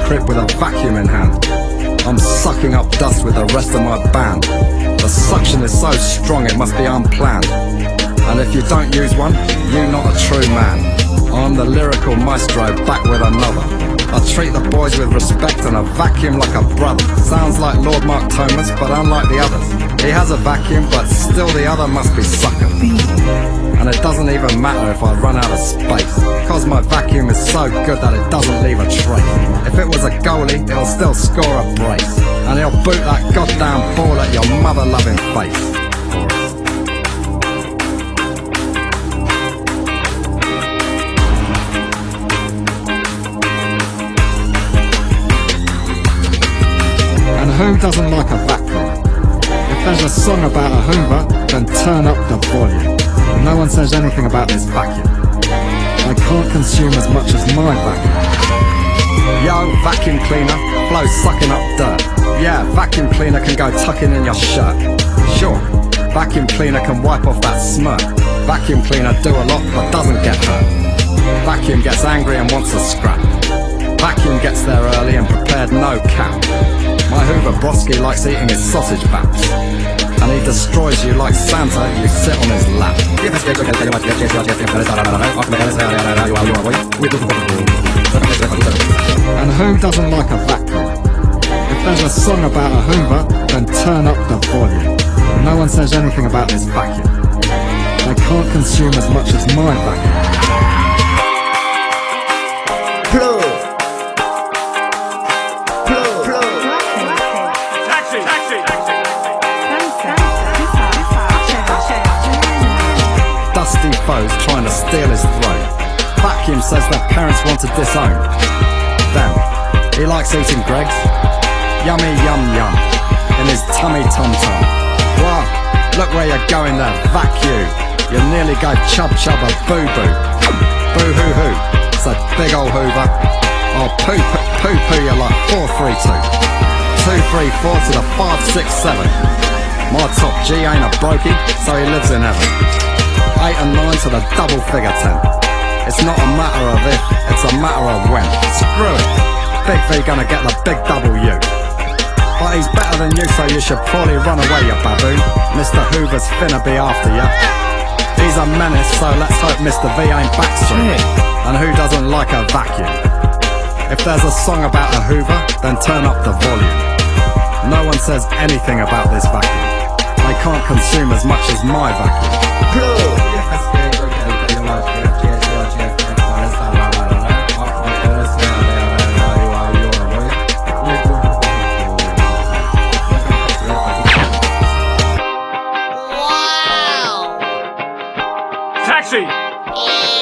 crib with a vacuum in hand. I'm sucking up dust with the rest of my band. The suction is so strong it must be unplanned. And if you don't use one, you're not a true man. I'm the lyrical maestro, back with another. I treat the boys with respect and I vacuum like a brother. Sounds like Lord Mark Thomas, but unlike the others. He has a vacuum, but still the other must be sucking. And it doesn't even matter if I run out of space, cause my vacuum is so good that it doesn't leave a trace. If it was a goalie, it'll still score a brace, and he'll boot that goddamn ball at your mother-loving face. And who doesn't like a vacuum? If there's a song about a Hoover, then turn up the volume. No one says anything about this vacuum. I can't consume as much as my vacuum. Yo, vacuum cleaner, blow sucking up dirt. Yeah, vacuum cleaner can go tucking in your shirt. Sure, vacuum cleaner can wipe off that smirk. Vacuum cleaner do a lot but doesn't get hurt. Vacuum gets angry and wants a scrap. Vacuum gets there early and prepared, no cap. My Hoover Broski likes eating his sausage baps, and he destroys you like Santa, you sit on his lap. And who doesn't like a vacuum? If there's a song about a Hoover, then turn up the volume. No one says anything about this vacuum. I can't consume as much as my vacuum. Dusty foes trying to steal his throne. Vacuum says their parents want to disown them. He likes eating Greggs, yummy yum yum, in his tummy tum tum. Wow, look where you're going there, vacuum. You nearly gave Chub Chub a boo boo. Boo hoo hoo, it's a big old Hoover. I'll poo poo you like 432. 234 to the 567. My top G ain't a brokey, so he lives in heaven. 8 and 9 to the double figure 10. It's not a matter of if, it's a matter of when. Screw it, Big V gonna get the big W. But he's better than you, so you should probably run away, you baboon. Mr. Hoover's finna be after you. He's a menace, so let's hope Mr. V ain't backstreet. And who doesn't like a vacuum? If there's a song about a Hoover, then turn up the volume. No one says anything about this vacuum. They can't consume as much as my vacuum. Taxi!